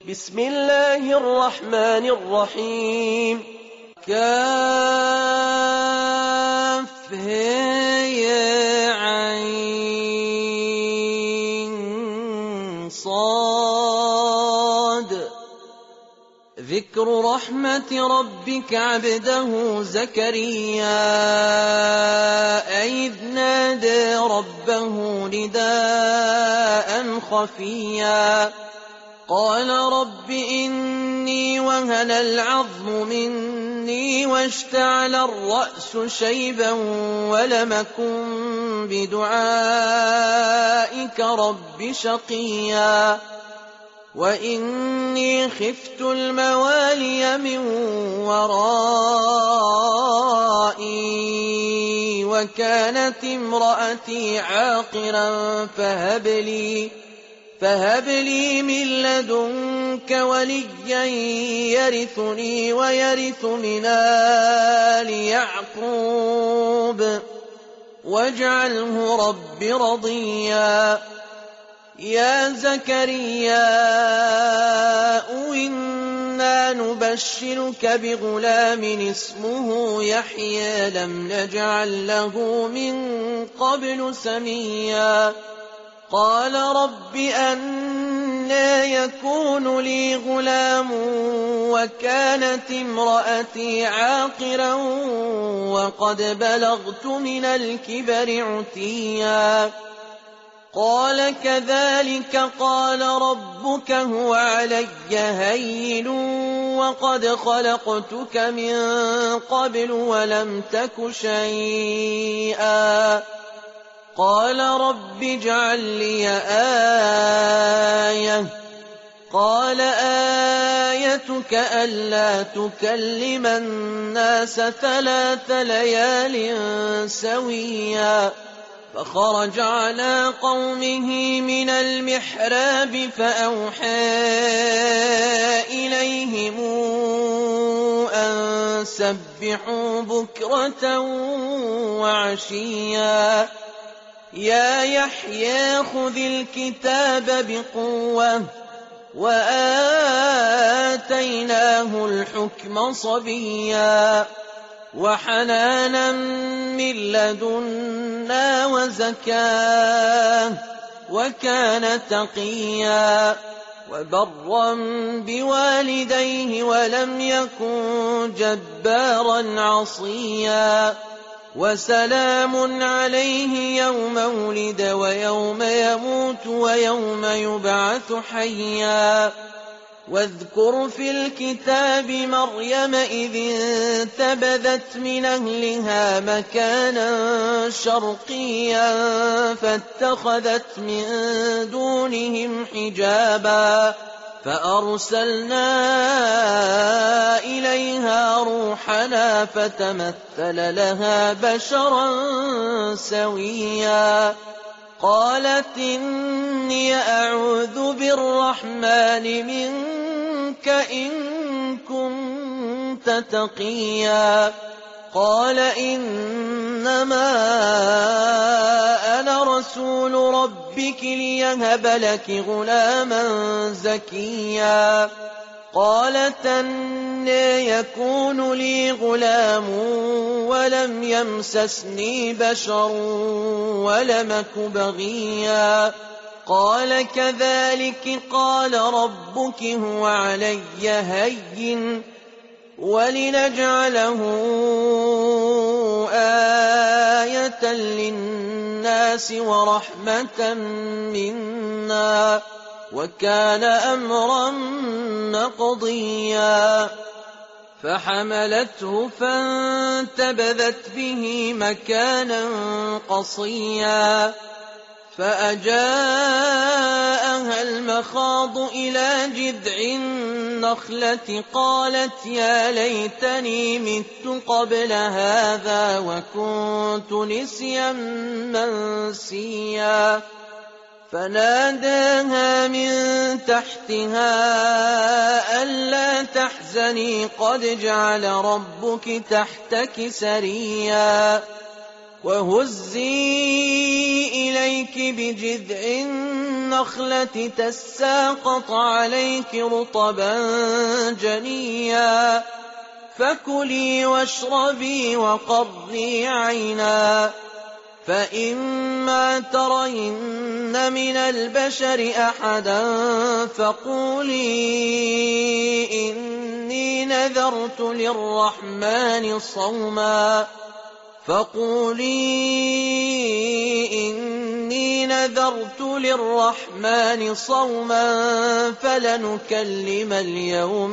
بسم الله الرحمن الرحيم. كافها صاد. ذكر رحمة ربك عبده زكريا إذ نادى ربه نداء خفيا قال رب إني وهن العظم مني واشتعل الرأس شيبا ولم أكن بدعائك رب شقيا وإني خفت الموالي من ورائي وكانت امرأتي عاقرا فهب لي من لدنك وليا يرثني ويرث من آل يعقوب واجعله رب رضيا. يا زكريا إنا نبشرك بغلام اسمه يحيى لم نجعل له من قبل سميا قال رب أنى يكون لي غلام وكانت امرأتي عاقرا وقد بلغت من الكبر عتيا قال كذلك قال ربك هو علي هين وقد خلقتك من قبل ولم تك شيئا قال رب اجعل لي آية قال آيتك ألا تكلم الناس 3 ليال سويا فخرج على قومه من المحراب فأوحى إليهم أن سبحوا بكرة وعشيا يا يحيى خذ الكتاب بقوة وآتيناه الحكم صبيا وحنانا من لدنا وزكاة وكان تقيا وبرا بوالديه ولم يكن جبارا عصيا وسلام عليه يوم ولد ويوم يموت ويوم يبعث حيا واذكر في الكتاب مريم إذ انتبذت من أهلها مكانا شرقيا فاتخذت من دونهم حجابا فأرسلنا إليها روحنا فتمثل لها بشرا سويا قالت إني أعوذ بالرحمن منك إن كنت تقيا قال إنما أنا رسول ربك ليهب لك غلاما زكيا قالت أنى يكون لي غلام ولم يمسسني بشر ولم أك بغيا قال كذلك قال ربك هو علي هين ولنجعله آية للناس ورحمة منا وكان أمرا مقضيا فحملته فانتبذت به مكانا قصيا فأجاءها المخاض إلى جذع النخلة قالت يا ليتني مت قبل هذا وكنت نسيا منسيا فناداها من تحتها ألا تحزني قد جعل ربك تحتك سريا وهزي إليك بجذع النخلة تساقط عليك رطبا جنيا فكلي واشربي وقري عينا فإما ترين من البشر أحدا فقولي إني نذرت للرحمن صوما فلنكلم اليوم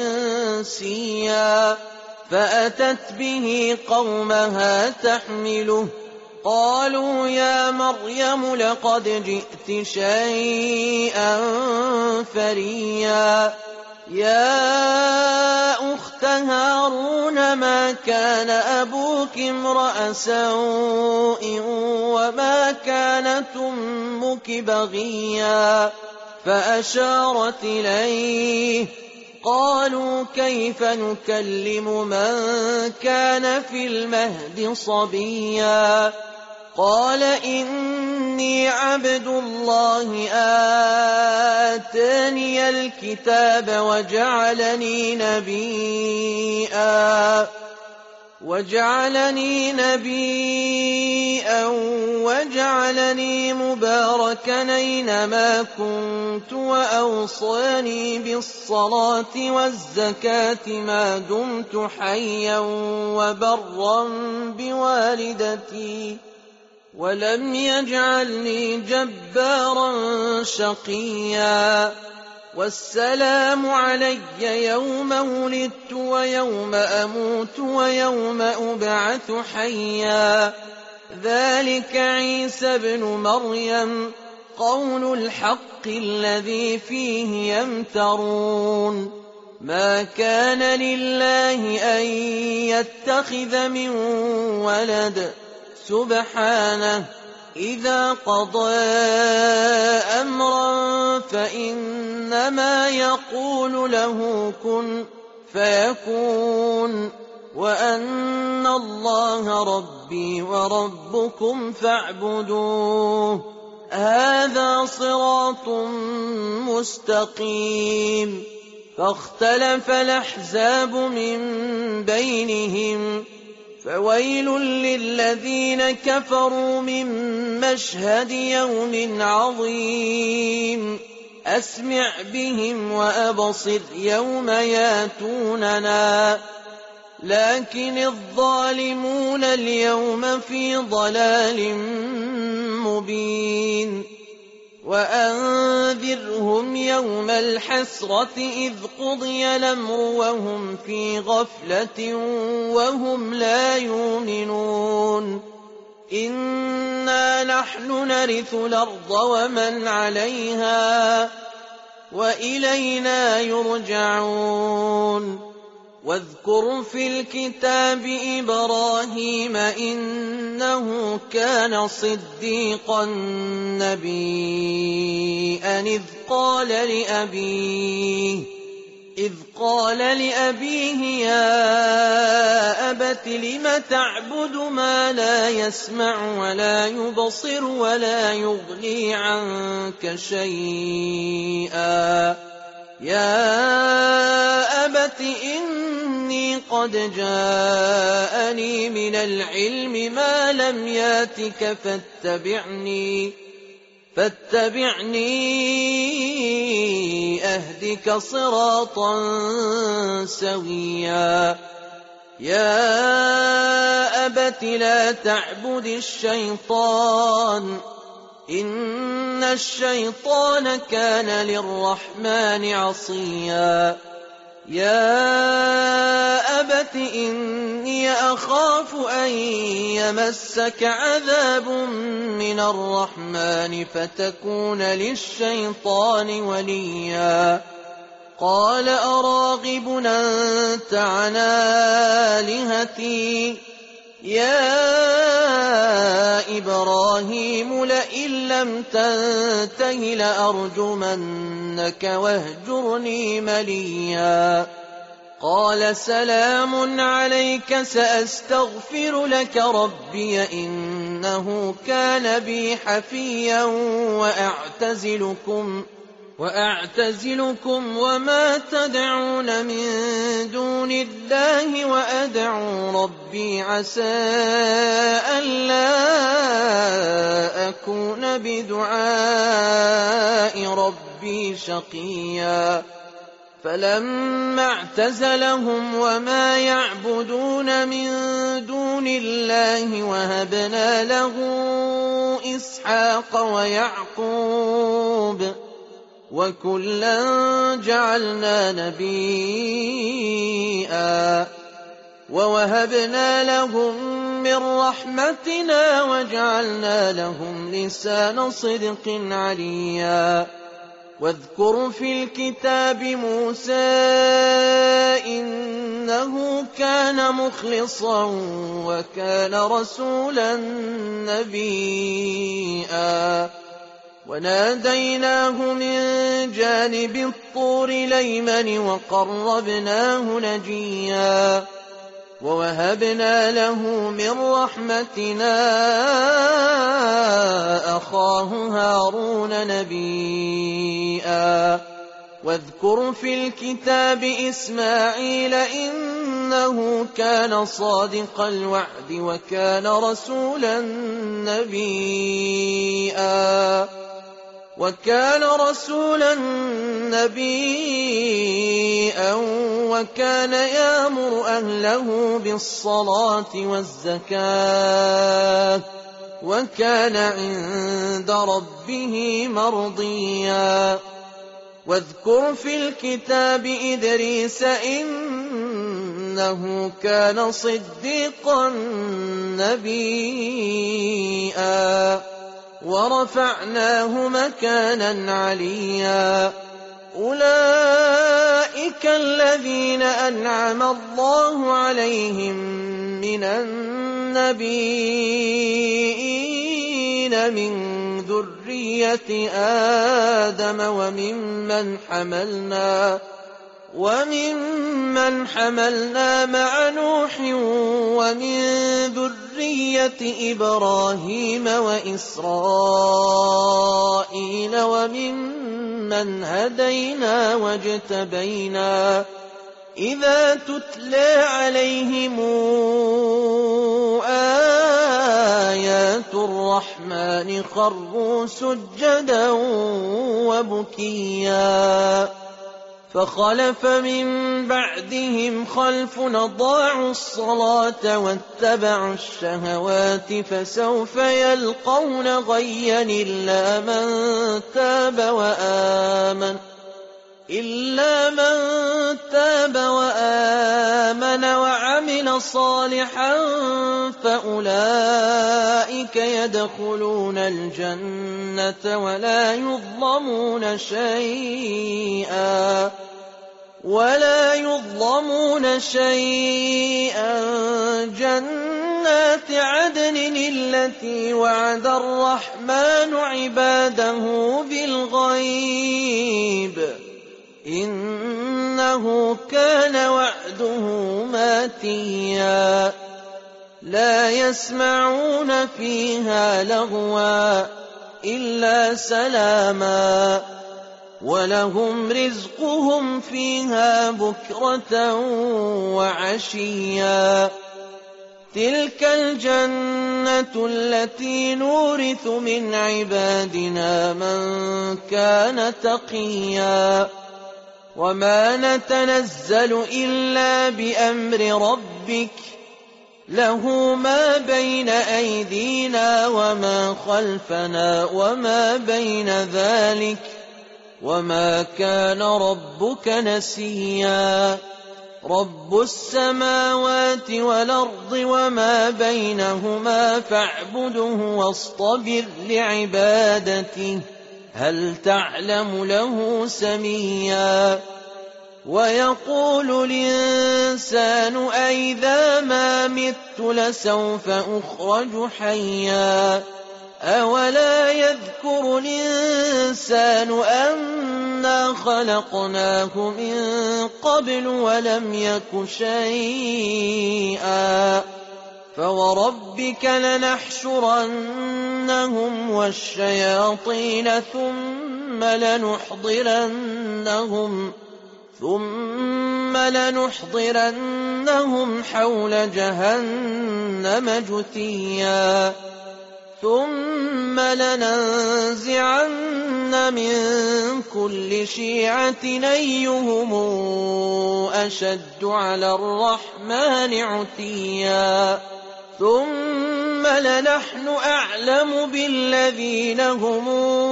إنسيا فأتت به قومها تحمله قالوا يا مريم لقد جئت شيئا فريا يا أخت هارون ما كان أبوك امرأ سوء وما كانت أمك بغيا فأشارت إليه قالوا كيف نكلم من كان في المهد صبيا قال إني عبد الله آتاني الكتاب وجعلني نبيا وجعلني مباركا أينما كنت وأوصاني بالصلاة والزكاة ما دمت حيا وبرا بوالدتي ولم يجعلني جبارا شقيا والسلام علي يوم ولدت ويوم أموت ويوم أبعث حيا ذلك عيسى ابن مريم قول الحق الذي فيه يمترون ما كان لله أن يتخذ من ولد سبحانه إذا قضى أمرا فإنما يقول له كن فيكون وأن الله ربي وربكم فاعبدوه هذا صراط مستقيم فاختلف الأحزاب من بينهم فويل للذين كفروا من مشهد يوم عظيم أسمع بهم وأبصر يوم ياتوننا لكن الظالمون اليوم في ضلال مبين وأنذرهم يوم الحسرة إذ قضي الأمر وهم في غفلة وهم لا يؤمنون إنا نحن نرث الأرض ومن عليها وإلينا يرجعون واذكر في الكتاب إبراهيم إنه كان صديقا نبيا إذ قال لأبيه يا أبت لم تعبد ما لا يسمع ولا يبصر ولا يغني عنك شيئا يا أبت إني قد جاءني من العلم ما لم ياتك فاتبعني أهدك صراطا سويا يا أبت لا تعبد الشيطان إن الشيطان كان للرحمن عصيا يا أبت إني أخاف أن يمسك عذاب من الرحمن فتكون للشيطان وليا قال أراغب أنت عن آلهتي يا إبراهيم لئن لم تنته لأرجمنك واهجرني مليا قال سلام عليك سأستغفر لك ربي إنه كان بي حفيا وأعتزلكم وما تدعون من دون الله وأدعو ربي عسى ألا أكون بدعاء ربي شقيا فلما اعتزلهم وما يعبدون من دون الله وهبنا له إسحاق ويعقوب وكلا جعلنا نبيا ووهبنا لهم من رحمتنا وجعلنا لهم لسان صدق عليا واذكر في الكتاب موسى إنه كان مخلصا وكان رسولا نبيا وناديناه من جانب الطور الأيمن وقربناه نجيا ووهبنا له من رحمتنا أخاه هارون نبيا واذكر في الكتاب إسماعيل إنه كان صادق الوعد وكان رسولا نبيا وكان يأمر أهله بالصلاة والزكاة وكان عند ربه مرضيا واذكر في الكتاب إدريس إنه كان صديقا نبيا ورفعناه مكانا عليا أولئك الذين أنعم الله عليهم من النبيين من ذرية آدم وممن حملنا مع نوح ومن ذرية إبراهيم وإسرائيل وممن هدينا واجتبينا إذا تتلى عليهم آيات الرحمن خروا سجدا وبكيا فخلف من بعدهم خلف أضاعوا الصلاة واتبعوا الشهوات فسوف يلقون غيا إلا من تاب وآمن وعمل صالحا فأولئك يدخلون الجنة ولا يظلمون شيئا جنات عدن التي وعد الرحمن عباده بالغيب إنه كان وعده ماتيا لا يسمعون فيها لغوا إلا سلاما ولهم رزقهم فيها بكرة وعشيا تلك الجنة التي نورث من عبادنا من كان تقيا وما نتنزل إلا بأمر ربك له ما بين أيدينا وما خلفنا وما بين ذلك وما كان ربك نسيا رب السماوات والأرض وما بينهما فاعبده واصطبر لعبادته هل تعلم له سميا ويقول الإنسان أئذا ما مت لسوف أخرج حيا أولا يذكر الإنسان أنا خلقناه من قبل ولم يك شيئا فوربك لنحشرنهم والشياطين ثم لنحضرنهم حول جهنم جثيا ثم لننزعن من كل شيعة أيهم أشد على الرحمن عتيا ثم لنحن أعلم بالذين هم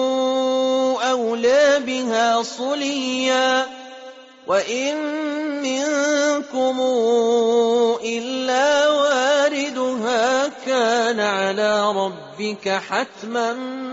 أولى بها صليا وإن منكم إلا واردها كان على ربك حتما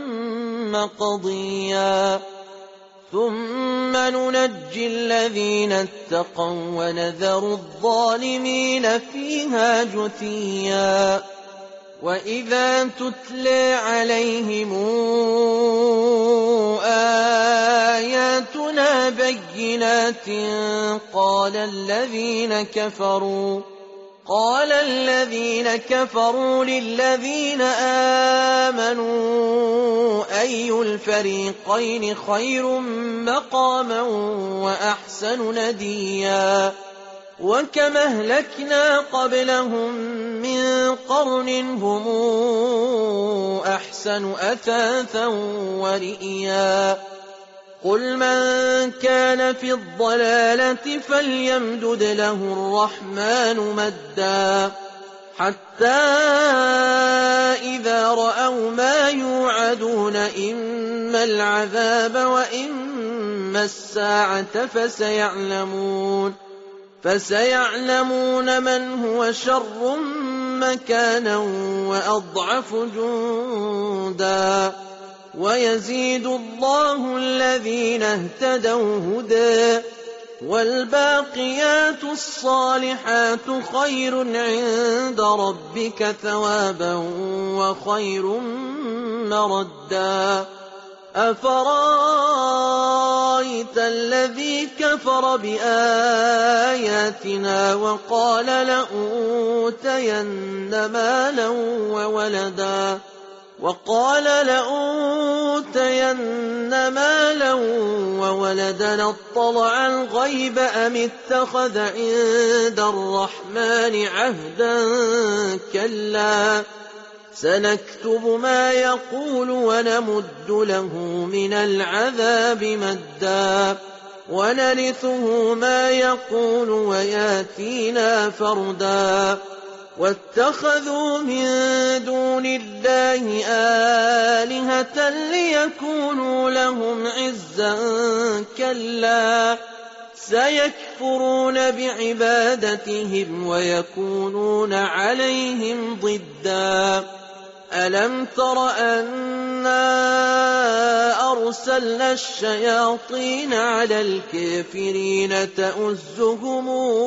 مقضيا ثم ننجي الذين اتقوا ونذر الظالمين فيها جثيا وإذا تتلى عليهم آياتنا بينات قال الذين كفروا للذين آمنوا أي الفريقين خير مقاما وأحسن نديا وكما أهلكنا قبلهم من قرن هم أحسن أثاثا ورئيا قل من كان في الضلالة فليمدد له الرحمن مدا حتى إذا رأوا ما يوعدون إما العذاب وإما الساعة فسيعلمون من هو شر مكانا وأضعف جندا ويزيد الله الذين اهتدوا هدى والباقيات الصالحات خير عند ربك ثوابا وخير مردا أفرأيت الذي كفر بآياتنا وقال لأوتين مالا وولدا اطلع الغيب أم اتخذ عند الرحمن عهدا كلا سنكتب ما يقول ونمد له من العذاب مدا ونرثه ما يقول وياتينا فردا واتخذوا من دون الله آلهة ليكونوا لهم عزا كلا سيكفرون بعبادتهم ويكونون عليهم ضدا ألم تر أنا أرسلنا الشياطين على الكافرين تؤزهم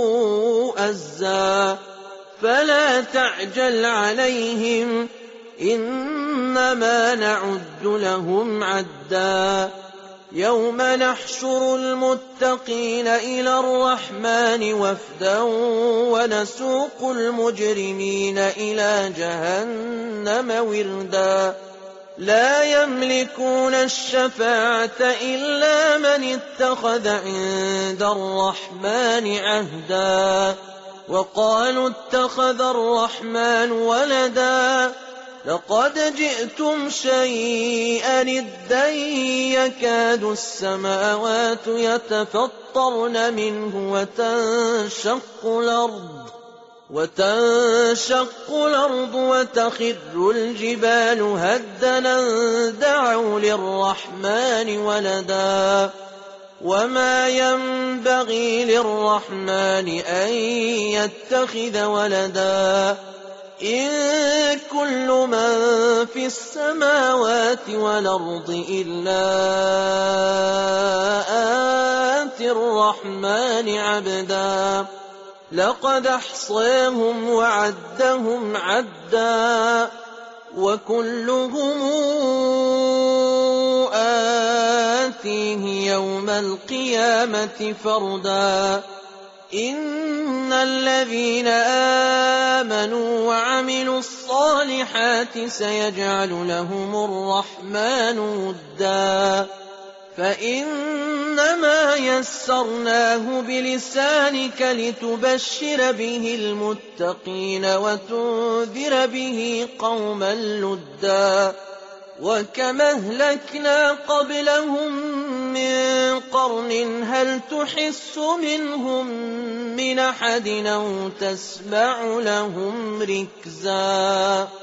أزا فلا تعجل عليهم إنما نعد لهم عدا يوم نحشر المتقين إلى الرحمن وفدا ونسوق المجرمين إلى جهنم وردا لا يملكون الشفاعة إلا من اتخذ عند الرحمن عهدا وقالوا اتخذ الرحمن ولدا لقد جئتم شيئا إدا يكاد السماوات يتفطرن منه وتنشق الأرض وتخر الجبال هدا دعوا للرحمن ولدا وما ينبغي للرحمن أن يتخذ ولدا إن كل من في السماوات والأرض إلا آتي الرحمن عبدا لقد أحصاهم وعدهم عدا وكلهم آتيه يوم القيامة فردا إن الذين آمنوا وعملوا الصالحات سيجعل لهم الرحمن ودا فإنما يسرناه بلسانك لتبشر به المتقين وتنذر به قوما لدا وكما أهلكنا قبلهم من قرن هل تحس منهم من أحد أو تسمع لهم ركزا